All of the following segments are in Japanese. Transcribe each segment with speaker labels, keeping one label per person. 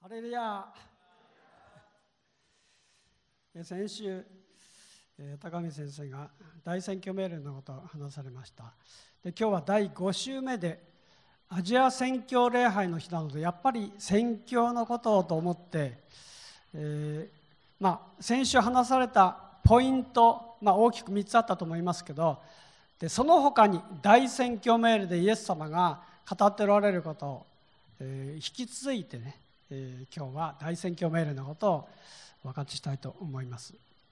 Speaker 1: ハレルヤ。先週、高見先生が大宣教メールのことを話されました。で、今日は第5週目でアジア宣教礼拝の日なので、やっぱり宣教のことをと思って、先週話されたポイント、大きく3つあったと思いますけど、でその他に大宣教メールでイエス様が語っておられることを、引き続いてね、今日は大宣教メールのことをお分かちしたいと思います。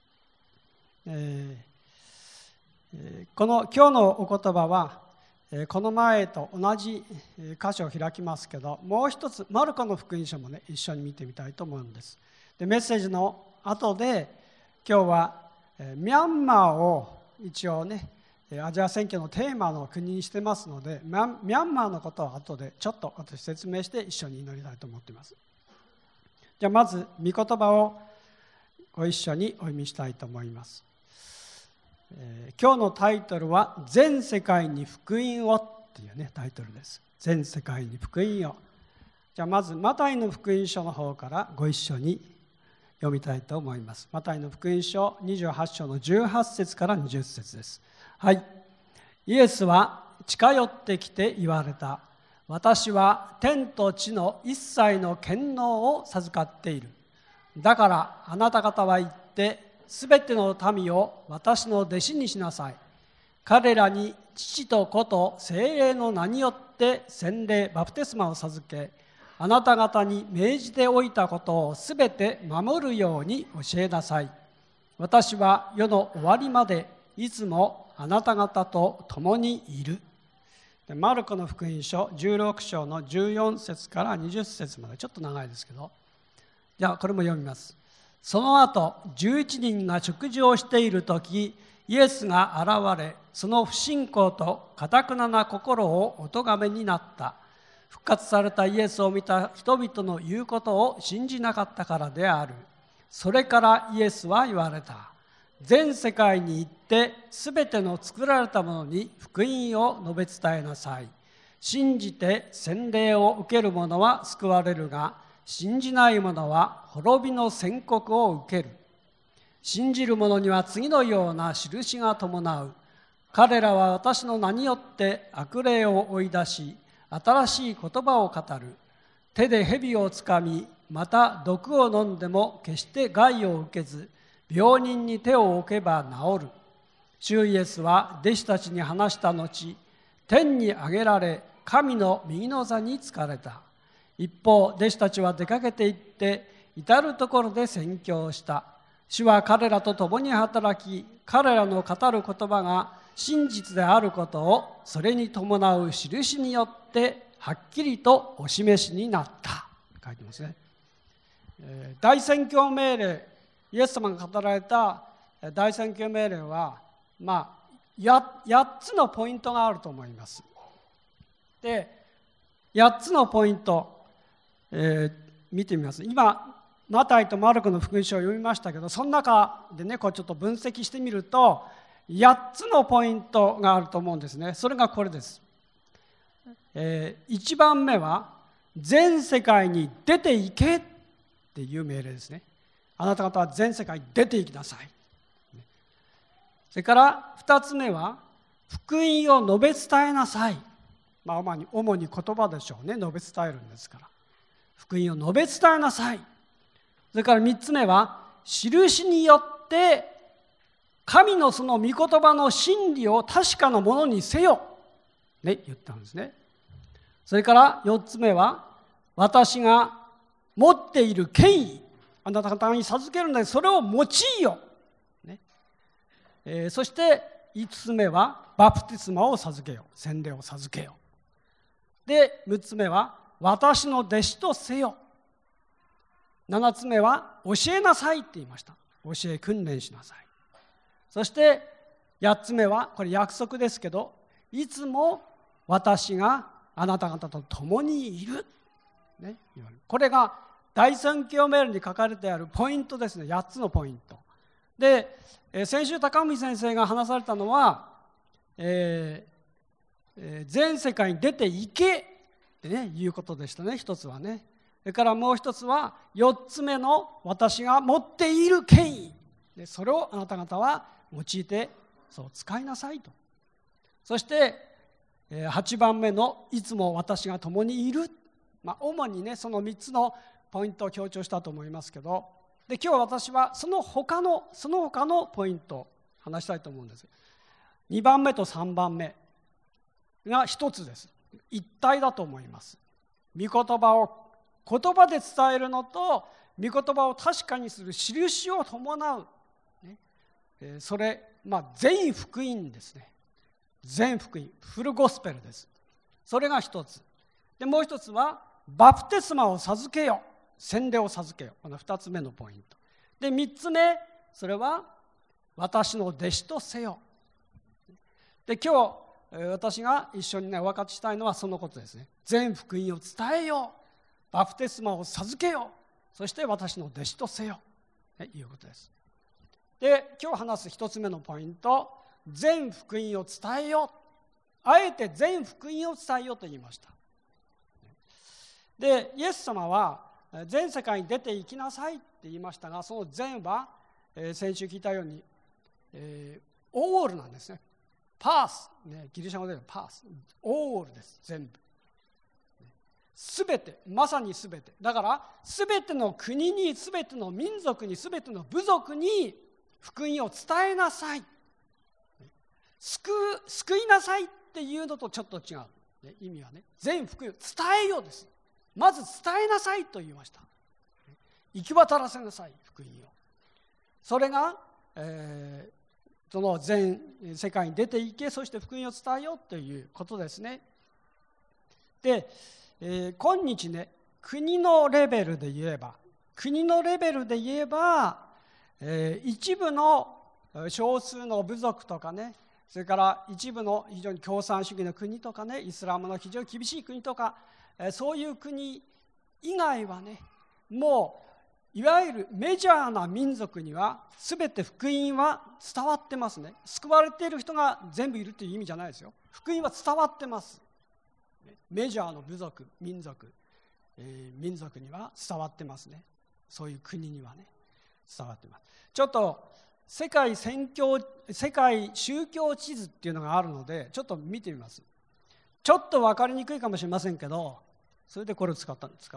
Speaker 1: この今日のお言葉は、この前と同じ箇所を開きますけど、もう一つマルコの福音書もね一緒に見てみたいと思うんです。でメッセージの後で今日はミャンマーを一応ねアジア宣教のテーマの国にしてますので、ミャンマーのことを後でちょっと私説明して一緒に祈りたいと思っています。じゃあまず御言葉をご一緒にお読みしたいと思います。今日のタイトルは全世界に福音をっていうねタイトルです。全世界に福音を。じゃあまずマタイの福音書の方からご一緒に読みたいと思います。マタイの福音書28章の18節から20節です。はい。イエスは近寄ってきて言われた。私は天と地の一切の権能を授かっている。だからあなた方は言ってすべての民を私の弟子にしなさい。彼らに父と子と聖霊の名によって洗礼バプテスマを授け、あなた方に命じておいたことをすべて守るように教えなさい。私は世の終わりまでいつもあなた方と共にいる。マルコの福音書16章の14節から20節までちょっと長いですけど、じゃあこれも読みます。その後11人が食事をしているとき、イエスが現れ、その不信仰と堅な心をお咎めになった。復活されたイエスを見た人々の言うことを信じなかったからである。それからイエスは言われた。全世界に行ってすべての作られたものに福音を述べ伝えなさい。信じて洗礼を受ける者は救われるが、信じない者は滅びの宣告を受ける。信じる者には次のような印が伴う。彼らは私の名によって悪霊を追い出し、新しい言葉を語る。手で蛇をつかみ、また毒を飲んでも決して害を受けず、病人に手を置けば治る。主イエスは弟子たちに話した後、天に上げられ、神の右の座に就かれた。一方、弟子たちは出かけて行って、至るところで宣教した。主は彼らと共に働き、彼らの語る言葉が真実であることを、それに伴う印によってはっきりとお示しになった。書いてますね。大宣教命令、イエス様が語られた大宣教命令は、8つのポイントがあると思います。で、8つのポイント、見てみます。今、マタイとマルコの福音書を読みましたけど、その中でね、こうちょっと分析してみると、8つのポイントがあると思うんですね。それがこれです。1番目は、全世界に出て行けっていう命令ですね。あなた方は全世界に出て行きなさい。それから2つ目は、福音を述べ伝えなさい。主に言葉でしょうね。述べ伝えるんですから。福音を述べ伝えなさい。それから3つ目は、印によって神のその御言葉の真理を確かなものにせよ。ね、言ったんですね。それから4つ目は、私が持っている権威、あなた方に授けるのでそれを用いよ。ね、そして5つ目は、バプテスマを授けよ。洗礼を授けよ。で、6つ目は、私の弟子とせよ。7つ目は、教えなさいって言いました。教え訓練しなさい。そして8つ目は、これ約束ですけど、いつも私があなた方と共にいる。ね、これが大宣教メールに書かれてあるポイントですね。8つのポイント。で、先週高見先生が話されたのは、全世界に出て行けってね、いうことでしたね。一つはね。 それからもう一つは4つ目の私が持っている権威で、それをあなた方は用いてそう使いなさいと。そして8番目のいつも私が共にいる、主にねその3つのポイントを強調したと思いますけど、で今日私はその他のポイントを話したいと思うんです。2番目と3番目が一つです。一体だと思います。御言葉を言葉で伝えるのと御言葉を確かにする印を伴う、それ、全福音ですね。全福音、フルゴスペルです。それが一つで、もう一つはバプテスマを授けよ、洗礼を授けよ、この2つ目のポイントで、3つ目、それは私の弟子とせよで、今日私が一緒にねお分かちしたいのはそのことですね。全福音を伝えよう、バプテスマを授けよう、そして私の弟子とせよということです。で今日話す一つ目のポイント、全福音を伝えよう、あえて全福音を伝えようと言いました。でイエス様は全世界に出て行きなさいって言いましたが、その全は、先週聞いたように、オールなんですね。パース、ギリシャ語でパース、オールです。全部、すべて、まさにすべてだから、すべての国に、すべての民族に、すべての部族に福音を伝えなさい、救いなさいっていうのとちょっと違う、意味はね、全福音を伝えようです。まず伝えなさいと言いました。行き渡らせなさい、福音を。それが、その全世界に出て行け、そして福音を伝えようということですね。で、今日ね、国のレベルで言えば、一部の少数の部族とかね、それから一部の非常に共産主義の国とかね、イスラムの非常に厳しい国とか、そういう国以外はね、もういわゆるメジャーな民族には全て福音は伝わってますね。救われている人が全部いるという意味じゃないですよ。福音は伝わってます。メジャーの部族、民族には伝わってますね。そういう国にはね伝わってます。ちょっと世界宗教地図っていうのがあるので、ちょっと見てみます。ちょっと分かりにくいかもしれませんけど、それでこれを使うの。私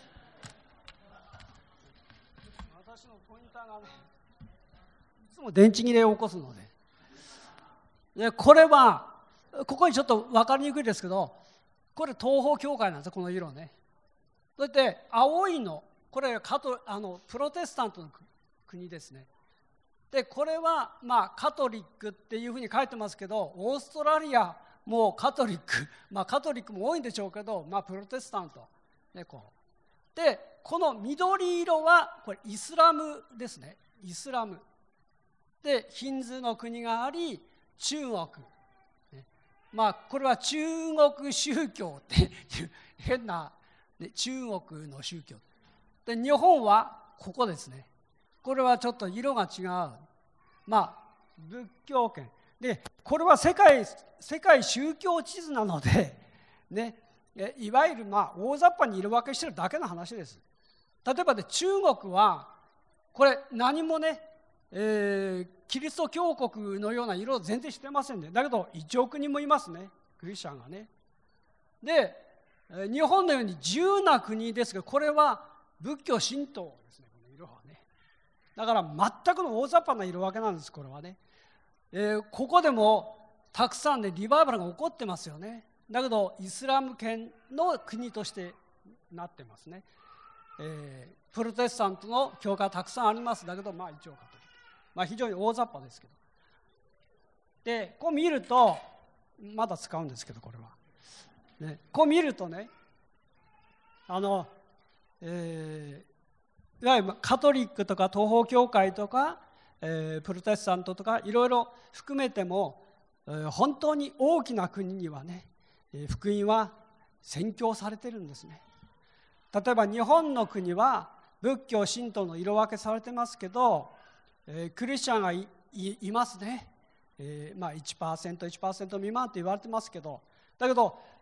Speaker 1: のポインターがね、いつも電池切れを起こすので、これはここにちょっと分かりにくいですけど、これ東方教会なんですよ、この色ね。そして青いの、これプロテスタントの国ですね。でこれはカトリックっていうふうに書いてますけど、オーストラリアもうカトリック、カトリックも多いんでしょうけど、プロテスタント、でこの緑色はこれイスラムですね。イスラムでヒンズーの国があり、中国、これは中国宗教っていう変な、中国の宗教で、日本はここですね。これはちょっと色が違う、仏教圏で、これは世界宗教地図なので、いわゆる大雑把に色分けしてるだけの話です。例えば中国はこれ何もね、キリスト教国のような色を全然してませんね。だけど1億人もいますね、クリスチャンがね。で日本のように自由な国ですが、これは仏教神道ですね、この色はね。だから全くの大雑把な色分けなんです、これはね。ここでもたくさんでリバイバルが起こってますよね。だけどイスラム圏の国としてなってますね。プロテスタントの教会たくさんあります。だけど一応カトリック、非常に大雑把ですけど、でこう見るとまだ使うんですけど、これは、こう見るとね、いわゆるカトリックとか東方教会とか、プロテスタントとかいろいろ含めても、本当に大きな国にはね、福音は宣教されてるんですね。例えば日本の国は仏教神道の色分けされてますけど、クリスチャンが いますね。1% 未満と言われてますけど、だけど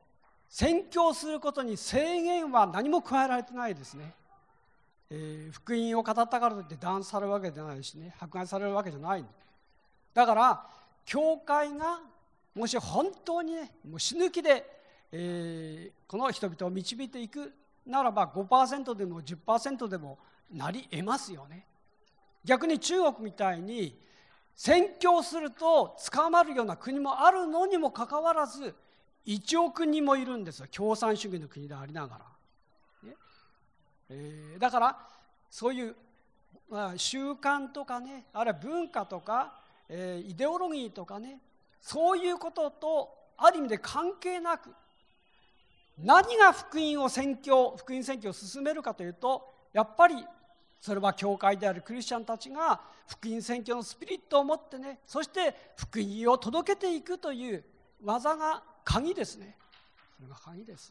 Speaker 1: 宣教することに制限は何も加えられてないですね。福音を語ったからといって弾圧されるわけじゃないしね、迫害されるわけじゃない。だから教会がもし本当にね、もう死ぬ気で、この人々を導いていくならば 5% でも 10% でもなり得ますよね。逆に中国みたいに宣教すると捕まるような国もあるのにもかかわらず1億人もいるんですよ、共産主義の国でありながら、だからそういう、習慣とかね、あるいは文化とか、イデオロギーとかね、そういうこととある意味で関係なく、何が福音宣教を進めるかというと、やっぱりそれは教会であるクリスチャンたちが福音宣教のスピリットを持ってね、そして福音を届けていくという技が鍵ですね。それが鍵です。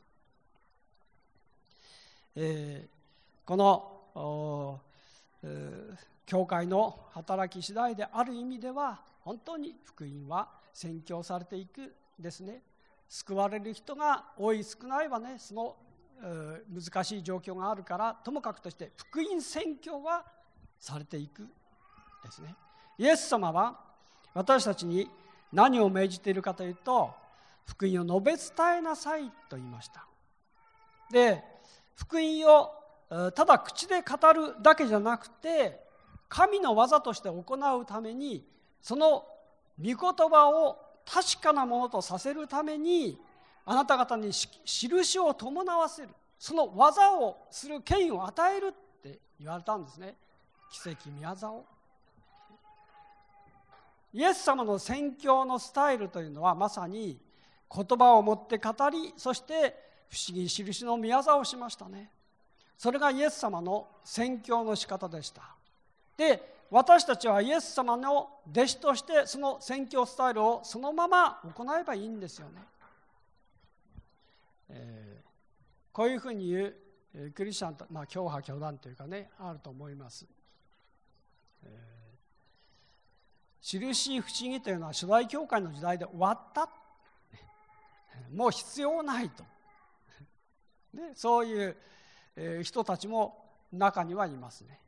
Speaker 1: この教会の働き次第である意味では、本当に福音は宣教されていくですね。救われる人が多い少ないはね、その難しい状況があるからともかくとして福音宣教はされていくですね。イエス様は私たちに何を命じているかというと、福音を述べ伝えなさいと言いました。で、福音をただ口で語るだけじゃなくて、神の技として行うために、その御言葉を確かなものとさせるために、あなた方に印を伴わせる、その技をする権威を与えるって言われたんですね。奇跡宮業を。イエス様の宣教のスタイルというのは、まさに言葉を持って語り、そして不思議印の宮業をしましたね。それがイエス様の宣教の仕方でした。で、私たちはイエス様の弟子としてその宣教スタイルをそのまま行えばいいんですよね。こういうふうに言うクリスチャンと、教派教団というかね、あると思います。印不思議というのは初代教会の時代で終わった、もう必要ないと、そういう人たちも中にはいますね。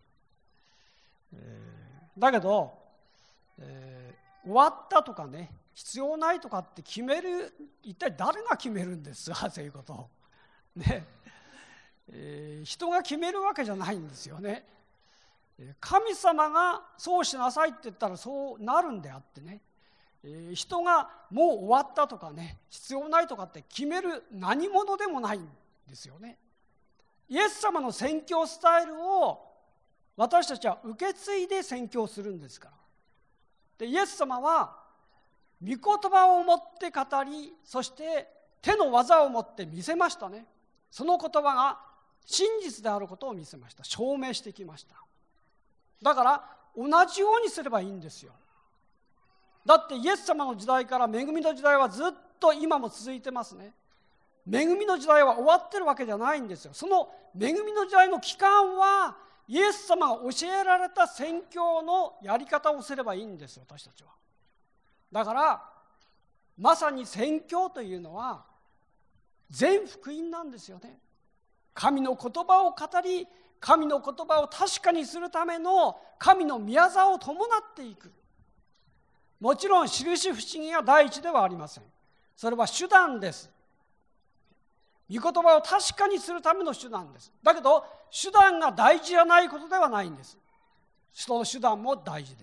Speaker 1: だけど、終わったとかね、必要ないとかって決める、一体誰が決めるんですか、そういうことをね。人が決めるわけじゃないんですよね。神様がそうしなさいって言ったらそうなるんであってね、人がもう終わったとかね、必要ないとかって決める何者でもないんですよね。イエス様の宣教スタイルを私たちは受け継いで宣教するんですから。で、イエス様は御言葉を持って語り、そして手の技を持って見せましたね。その言葉が真実であることを見せました。証明してきました。だから同じようにすればいいんですよ。だってイエス様の時代から恵みの時代はずっと今も続いてますね。恵みの時代は終わってるわけじゃないんですよ。その恵みの時代の期間はイエス様が教えられた宣教のやり方をすればいいんですよ、私たちは。だからまさに宣教というのは全福音なんですよね。神の言葉を語り、神の言葉を確かにするための神の御業を伴っていく。もちろん印不思議が第一ではありません。それは手段です。御言葉を確かにするための手段です。だけど手段が大事じゃないことではないんです。その手段も大事です。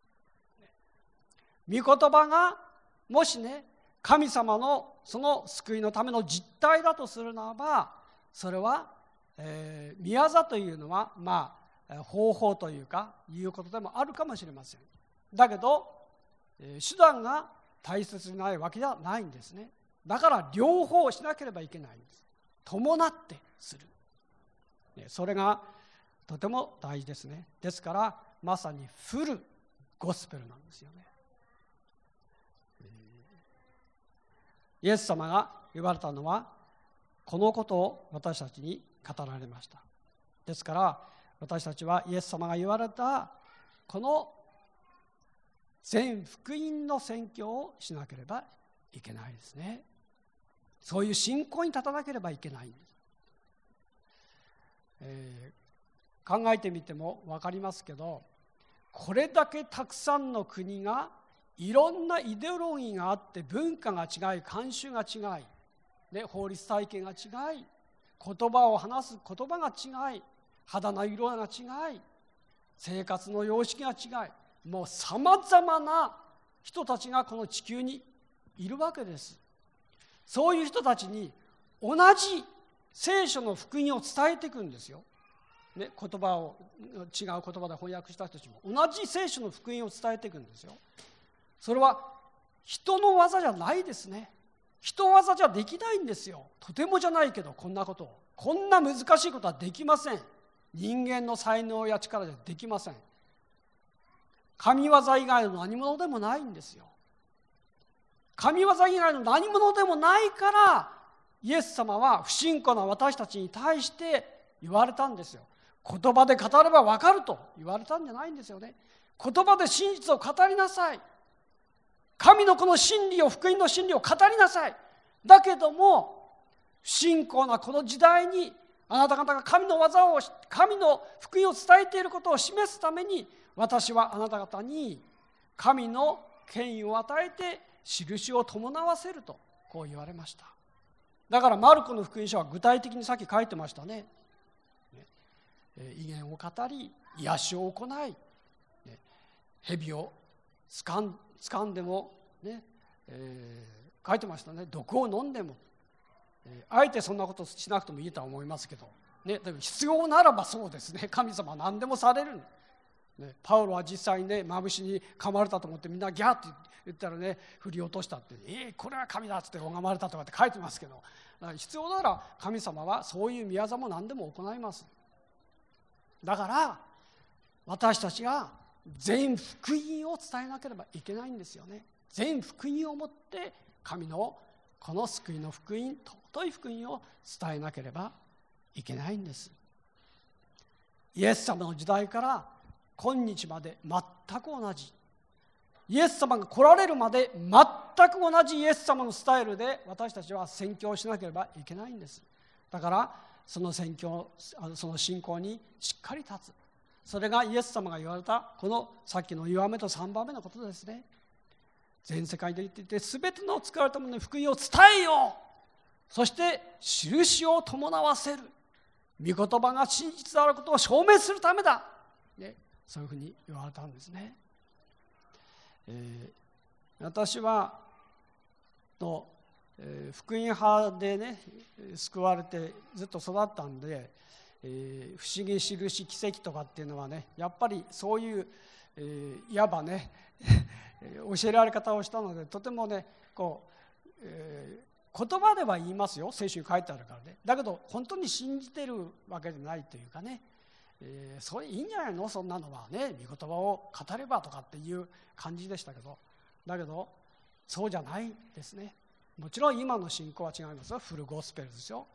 Speaker 1: 御言葉がもしね、神様のその救いのための実態だとするならば、それは、御業というのは方法というかいうことでもあるかもしれません。だけど、手段が大切にないわけじゃないんですね。だから両方しなければいけないんです。伴ってする。それがとても大事ですね。ですからまさにフルゴスペルなんですよね。イエス様が言われたのはこのことを私たちに語られました。ですから私たちはイエス様が言われたこの全福音の宣教をしなければいけないですね。 そういう信仰に立たなければいけないんです。考えてみても分かりますけど、これだけたくさんの国がいろんなイデオロギーがあって、文化が違い、慣習が違い、法律体系が違い、言葉を話す言葉が違い、肌の色が違い、生活の様式が違い、もうさまざまな人たちがこの地球にいるわけです。そういう人たちに同じ聖書の福音を伝えていくんですよ。言葉を違う言葉で翻訳した人たちも同じ聖書の福音を伝えていくんですよ。それは人の技じゃないですね。人技じゃできないんですよ。とてもじゃないけど、こんなことを、こんな難しいことはできません。人間の才能や力じゃできません。神業以外の何者でもないんですよ。神業以外の何者でもないから、イエス様は不信仰な私たちに対して言われたんですよ。言葉で語れば分かると言われたんじゃないんですよね。言葉で真実を語りなさい。神のこの真理を、福音の真理を語りなさい。だけども、不信仰なこの時代に、あなた方が神の技を、神の福音を伝えていることを示すために、私はあなた方に神の権威を与えて印を伴わせると、こう言われました。だからマルコの福音書は具体的にさっき書いてましたね。異言を語り、癒しを行い、蛇を掴んでも、書いてましたね。毒を飲んでも、あえてそんなことしなくてもいいとは思いますけど、だけど必要ならばそうですね。神様は何でもされる。パウロは実際にね、マムシに噛まれたと思ってみんなギャーって言ったらね、振り落としたって、これは神だっつって拝まれたとかって書いてますけど、必要なら神様はそういう宮業も何でも行います。だから私たちが全福音を伝えなければいけないんですよね。全福音をもって神のこの救いの福音、尊い福音を伝えなければいけないんです。イエス様の時代から今日まで全く同じ、イエス様が来られるまで全く同じイエス様のスタイルで私たちは宣教しなければいけないんです。だからその宣教、その信仰にしっかり立つ。それがイエス様が言われたこのさっきの2番目と3番目のことですね。全世界で行っていて全ての使われたものに福音を伝えよう。そして印を伴わせる。御言葉が真実であることを証明するためだ。そういうふうに言われたんですね。私は福音派でね救われてずっと育ったんで、不思議印奇跡とかっていうのはね、やっぱりそういう、いわばね教えられ方をしたので、とてもねこう、言葉では言いますよ、聖書に書いてあるからね。だけど本当に信じてるわけじゃないというかね、それいいんじゃないの、そんなのはね、御言葉を語ればとかっていう感じでしたけど、だけどそうじゃないですね。もちろん今の信仰は違いますよ。フルゴスペルですよ。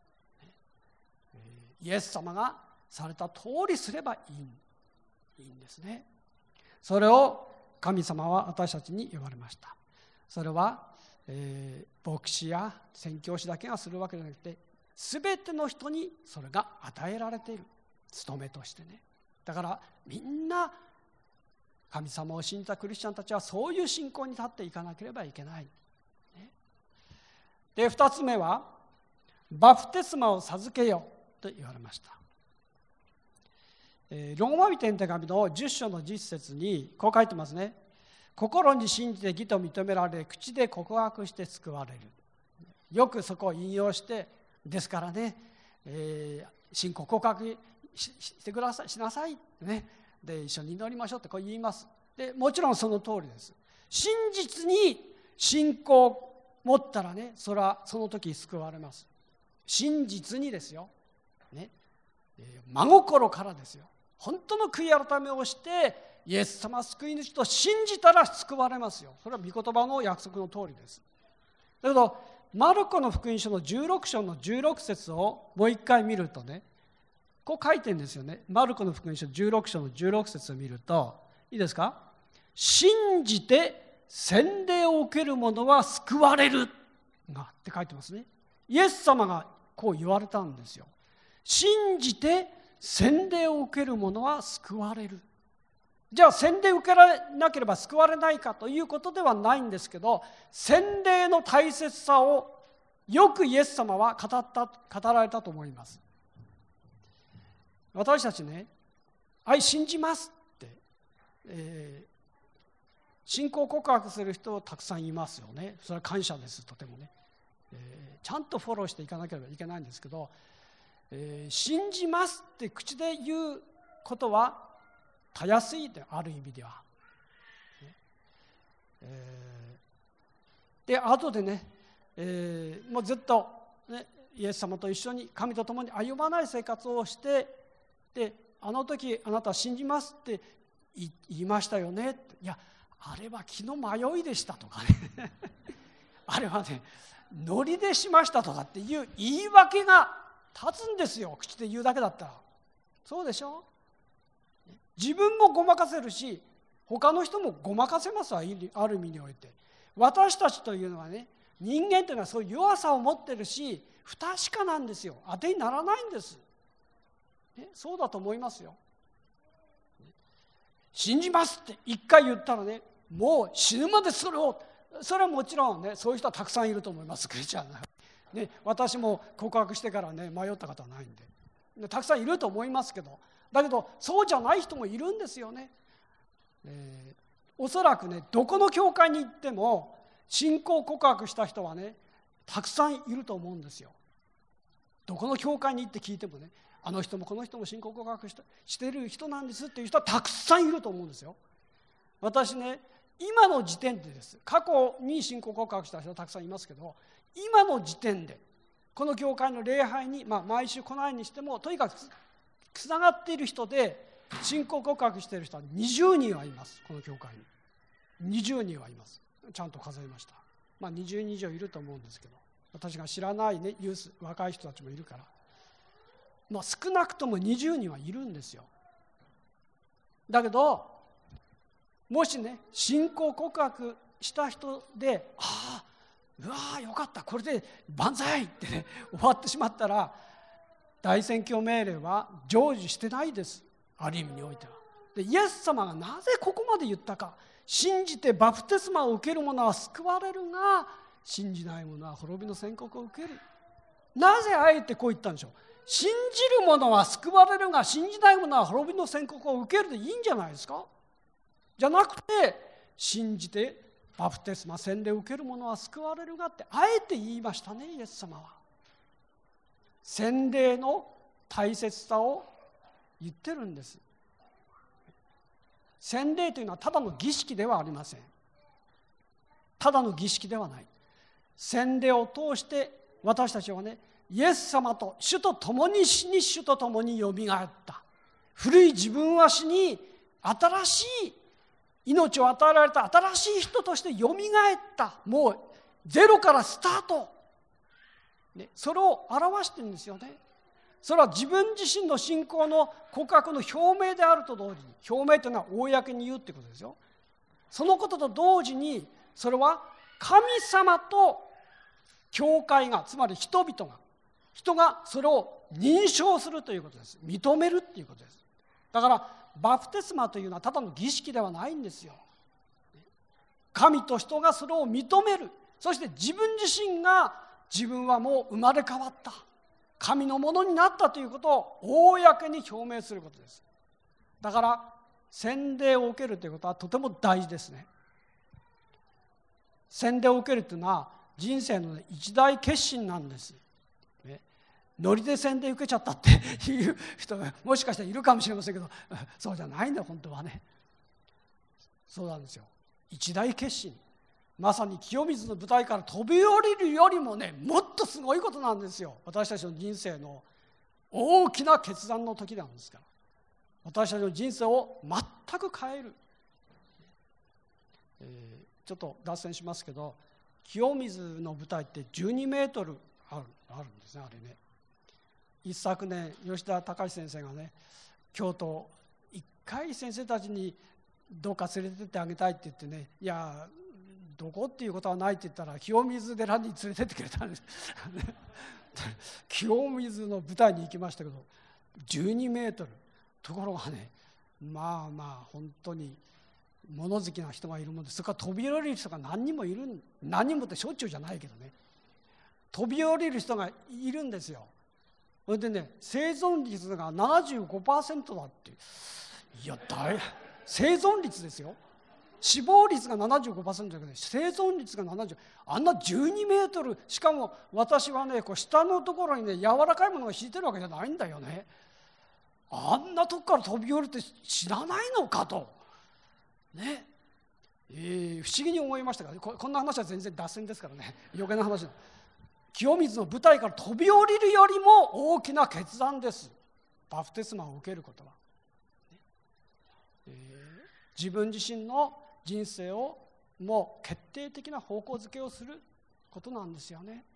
Speaker 1: イエス様がされた通りすればいいんですね。それを神様は私たちに言われました。それは、牧師や宣教師だけがするわけじゃなくて、全ての人にそれが与えられている務めとしてね。だからみんな神様を信じたクリスチャンたちはそういう信仰に立っていかなければいけない。で、2つ目はバプテスマを授けよと言われました。ローマ人への手紙の10章の10節にこう書いてますね。心に信じて義と認められ、口で告白して救われる。よくそこを引用して、ですからね、信仰告白してください、しなさい、ね、で一緒に祈りましょうってこう言います。でもちろんその通りです。真実に信仰を持ったらね、それはその時救われます。真実にですよ、ね、真心からですよ。本当の悔い改めをしてイエス様救い主と信じたら救われますよ。それは御言葉の約束の通りです。だけどマルコの福音書の16章の16節をもう一回見るとね、こう書いてるんですよね。マルコの福音書16章の16節を見ると、いいですか？信じて洗礼を受ける者は救われる。 がって書いてますね。イエス様がこう言われたんですよ。信じて洗礼を受ける者は救われる。じゃあ洗礼を受けられなければ救われないかということではないんですけど、洗礼の大切さをよくイエス様は語られたと思います。私たちね、信じますって、信仰告白する人たくさんいますよね。それは感謝です、とてもね。ちゃんとフォローしていかなければいけないんですけど、信じますって口で言うことはたやすいで、ある意味では。で、後でね、もうずっと、ね、イエス様と一緒に神と共に歩まない生活をして、で、あの時あなたは信じますって言いましたよねって。いや、あれは気の迷いでしたとかねあれはね、ノリでしましたとかっていう言い訳が立つんですよ、口で言うだけだったら。そうでしょ。自分もごまかせるし、他の人もごまかせますわ、ある意味において。私たちというのはね、人間というのはそういう弱さを持ってるし、不確かなんですよ。当てにならないんです。そうだと思いますよ。信じますって一回言ったらね、もう死ぬまでそれはもちろんね、そういう人はたくさんいると思います、クリスチャンね。私も告白してからね、迷った方はないんで、たくさんいると思いますけど、だけどそうじゃない人もいるんですよね。おそらくね、どこの教会に行っても信仰告白した人はね、たくさんいると思うんですよ。どこの教会に行って聞いてもね、あの人もこの人も信仰告白している人なんですっていう人はたくさんいると思うんですよ。私ね、今の時点でです。過去に信仰告白した人はたくさんいますけど、今の時点でこの教会の礼拝に、毎週来ないにしてもとにかくつながっている人で信仰告白している人は20人はいます。この教会に20人はいます。ちゃんと数えました。20人以上いると思うんですけど、私が知らないね、ユース、若い人たちもいるから、少なくとも20人はいるんですよ。だけどもしね、信仰告白した人で、うわーよかった、これで万歳ってね、終わってしまったら、大宣教命令は成就してないです、ある意味においては。で、イエス様がなぜここまで言ったか。信じてバプテスマを受ける者は救われるが、信じない者は滅びの宣告を受ける。なぜあえてこう言ったんでしょう。信じる者は救われるが、信じない者は滅びの宣告を受けるでいいんじゃないですか。じゃなくて、信じてバプテスマ洗礼を受ける者は救われるがってあえて言いましたね、イエス様は。洗礼の大切さを言ってるんです。洗礼というのはただの儀式ではありません。ただの儀式ではない。洗礼を通して私たちはね、イエス様と主と共に死に、主と共によみがえった。古い自分は死に、新しい命を与えられた新しい人としてよみがえった。もうゼロからスタート、それを表してるんですよね。それは自分自身の信仰の告白の表明であると同時に、表明というのは公に言うってことですよ。そのことと同時に、それは神様と教会が、つまり人がそれを認証するということです。認めるっていうことです。だからバプテスマというのはただの儀式ではないんですよ。神と人がそれを認める。そして自分自身が、自分はもう生まれ変わった、神のものになったということを公に表明することです。だから洗礼を受けるということはとても大事ですね。洗礼を受けるというのは人生の一大決心なんです。ノリで洗礼受けちゃったっていう人がもしかしたらいるかもしれませんけど、そうじゃないんだ本当はね。そうなんですよ。一大決心。まさに清水の舞台から飛び降りるよりもね、もっとすごいことなんですよ。私たちの人生の大きな決断の時なんですから。私たちの人生を全く変える。ちょっと脱線しますけど、清水の舞台って12メートルあるんですね、あれね。一昨年吉田隆先生がね、京都一回先生たちにどうか連れてってあげたいって言ってね、いやどこっていうことはないって言ったら清水寺に連れてってくれたんです清水の舞台に行きましたけど12メートル、ところがね、まあ本当に物好きな人がいるもんで、それから飛び降りる人が何人もいる、何人もってしょっちゅうじゃないけどね、飛び降りる人がいるんですよ。それでね、生存率が 75% だっていう。いや生存率ですよ。死亡率が 75% だけど、生存率が70%、あんな12メートル、しかも私はね、こう下のところにね、柔らかいものが敷いてるわけじゃないんだよね。あんなとこから飛び降りて知らないのかとね、不思議に思いましたが、こんな話は全然脱線ですからね、余計な話。清水の舞台から飛び降りるよりも大きな決断です、バプテスマを受けることは。自分自身の人生をもう決定的な方向づけをすることなんですよね。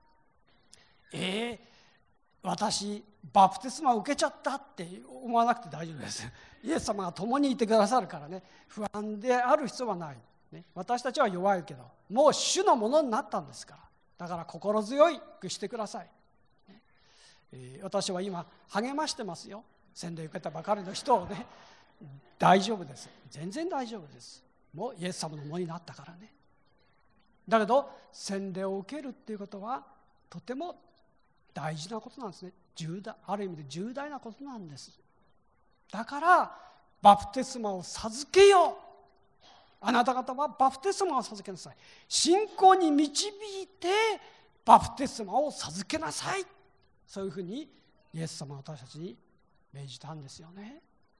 Speaker 1: 私バプテスマを受けちゃったって思わなくて大丈夫です。イエス様が共にいてくださるからね、不安である必要はない、ね、私たちは弱いけどもう主のものになったんですから、だから心強くしてください、私は今励ましてますよ、洗礼受けたばかりの人をね。大丈夫です、全然大丈夫です、もうイエス様のものになったからね。だけど洗礼を受けるっていうことはとても大事なことなんですね。ある意味で重大なことなんです。だからバプテスマを授けよう。あなた方はバプテスマを授けなさい。信仰に導いてバプテスマを授けなさい。そういうふうにイエス様は私たちに命じたんですよね。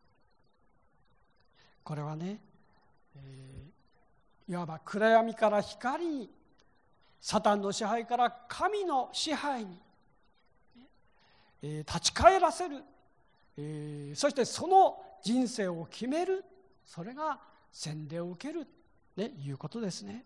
Speaker 1: これはね、いわば暗闇から光に、サタンの支配から神の支配に立ち返らせる、そしてその人生を決める、それが洗礼を受けるということですね。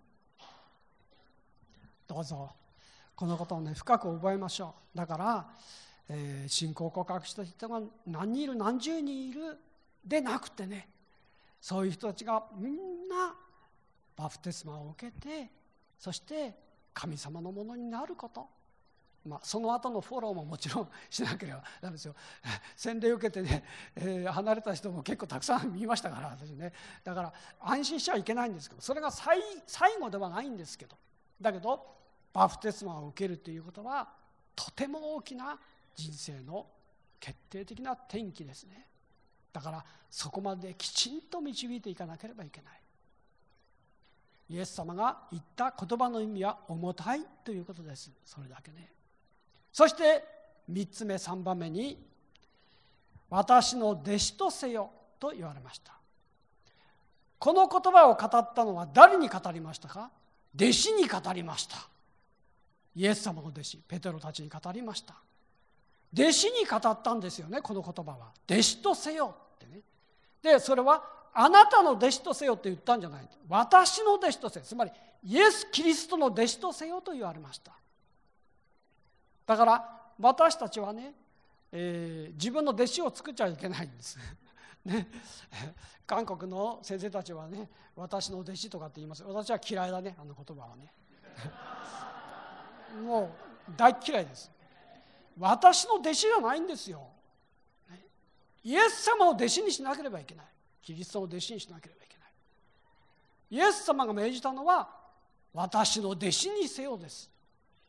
Speaker 1: どうぞこのことをね深く覚えましょう。だから、信仰告白した人が何人いる何十人いるでなくてね、そういう人たちがみんなバプテスマを受けて、そして神様のものになること、その後のフォローももちろんしなければダメですよ。洗礼を受けてね、離れた人も結構たくさん見ましたから私ね。だから安心しちゃいけないんですけど、それが最後ではないんですけど、だけどバプテスマを受けるということはとても大きな人生の決定的な転機ですね。だからそこまできちんと導いていかなければいけない。イエス様が言った言葉の意味は重たいということです。それだけね。そして3つ目3番目に、私の弟子とせよと言われました。この言葉を語ったのは誰に語りましたか？弟子に語りました。イエス様の弟子ペテロたちに語りました。弟子に語ったんですよね。この言葉は弟子とせよってね。でそれはあなたの弟子とせよって言ったんじゃない。私の弟子とせよ、つまりイエス・キリストの弟子とせよと言われました。だから私たちはね、自分の弟子を作っちゃいけないんですね。韓国の先生たちはね、私の弟子とかって言います。私は嫌いだね、あの言葉はね。もう大嫌いです。私の弟子じゃないんですよ。イエス様を弟子にしなければいけない。キリストを弟子にしなければいけない。イエス様が命じたのは私の弟子にせよです。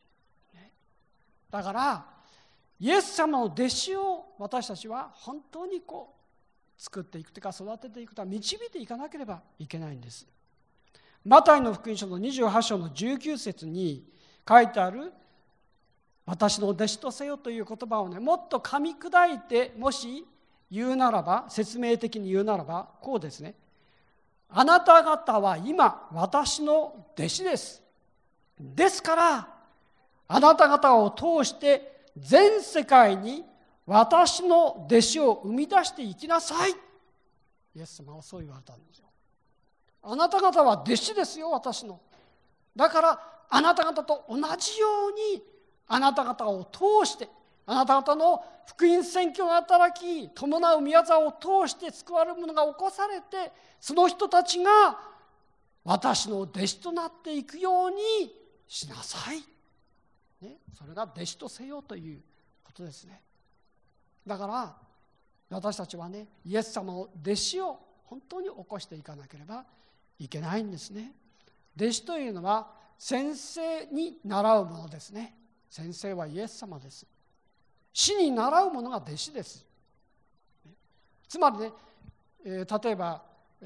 Speaker 1: だからイエス様の弟子を私たちは本当に作っていくというか育てていくとか導いていかなければいけないんです。マタイの福音書の28章の19節に書いてある私の弟子とせよという言葉をね、もっと噛み砕いてもし言うならば、説明的に言うならばこうですね。あなた方は今私の弟子です。ですからあなた方を通して全世界に私の弟子を生み出していきなさい。イエス様はそう言われたんですよ。あなた方は弟子ですよ、私の。だからあなた方と同じようにあなた方を通して、あなた方の福音宣教の働き、伴う宮沢を通して救われる者が起こされて、その人たちが私の弟子となっていくようにしなさい、ね、それが弟子とせよということですね。だから私たちはね、イエス様の弟子を本当に起こしていかなければいけないんですね。弟子というのは先生に習うものですね。先生はイエス様です。師に習うものが弟子です。つまりね、例えば、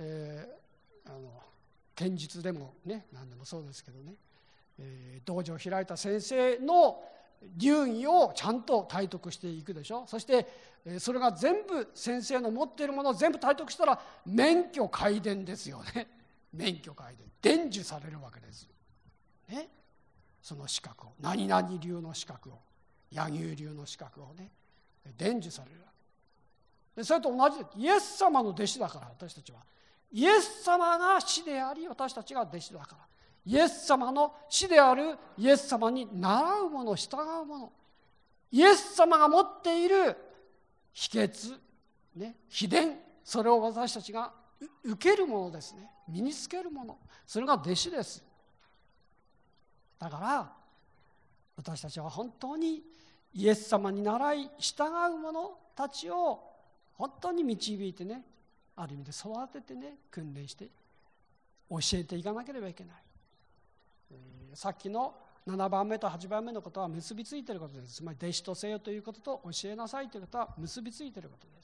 Speaker 1: 剣術でもね、何でもそうですけどね、道場を開いた先生の流儀をちゃんと体得していくでしょ。そしてそれが全部先生の持っているものを全部体得したら免許皆伝ですよね。免許皆伝、伝授されるわけです、ね、その資格を、何々流の資格を、柳生流の資格をね、伝授されるわけで、それと同じでイエス様の弟子だから、私たちはイエス様が師であり、私たちが弟子だから、イエス様の師であるイエス様に習うもの、従うもの、イエス様が持っている秘訣、ね、秘伝、それを私たちが受けるものですね。身につけるもの、それが弟子です。だから私たちは本当にイエス様に習い従う者たちを本当に導いてね、ある意味で育ててね、訓練して教えていかなければいけない。さっきの7番目と8番目のことは結びついていることです。つまり弟子とせよということと教えなさいということは結びついていることです。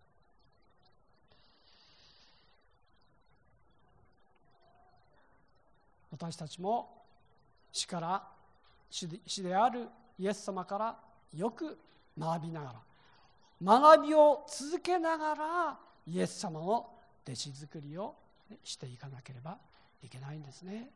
Speaker 1: 私たちも師であるイエス様からよく学びながら、学びを続けながらイエス様の弟子作りをしていかなければいけないんですね。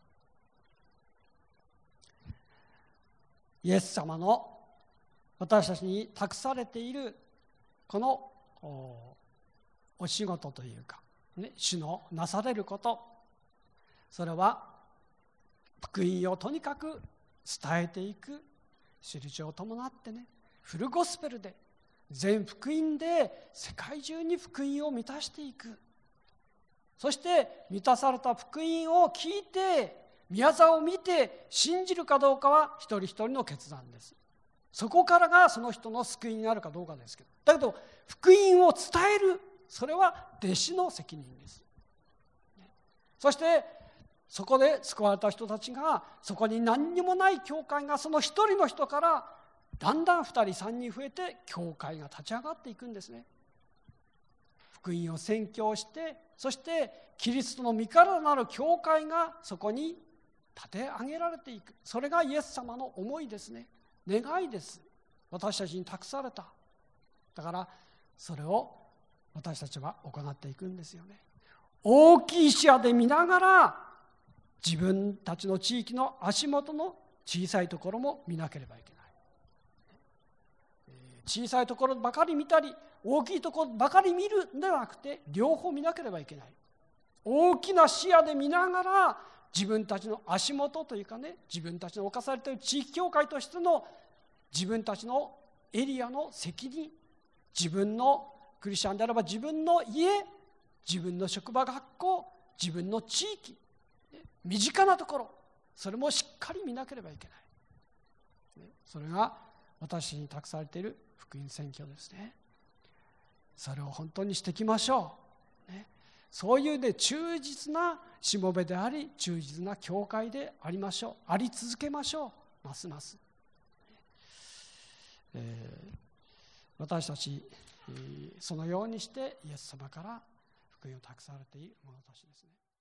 Speaker 1: イエス様の私たちに託されているこのお仕事というか、ね、主のなされること、それは福音をとにかく伝えていく、印を伴ってね、フルゴスペルで全福音で世界中に福音を満たしていく。そして満たされた福音を聞いて、宮沢を見て信じるかどうかは一人一人の決断です。そこからがその人の救いになるかどうかですけど、だけど福音を伝える、それは弟子の責任です。そしてそこで救われた人たちが、そこに何にもない教会がその一人の人からだんだん2人3人増えて教会が立ち上がっていくんですね。福音を宣教して、そしてキリストの身からなる教会がそこに立て上げられていく。それがイエス様の思いですね、願いです。私たちに託された。だからそれを私たちは行っていくんですよね。大きい視野で見ながら自分たちの地域の足元の小さいところも見なければいけない。小さいところばかり見たり、大きいところばかり見るんではなくて、両方見なければいけない。大きな視野で見ながら自分たちの足元というかね、自分たちの侵されている地域教会としての自分たちのエリアの責任、自分のクリスチャンであれば自分の家、自分の職場、学校、自分の地域、身近なところ、それもしっかり見なければいけない。それが私に託されている福音宣教ですね。それを本当にしていきましょう。そういうね、忠実なしもべであり、忠実な教会でありましょう。あり続けましょう。ますます。私たち、そのようにしてイエス様から福音を託されている者たちですね。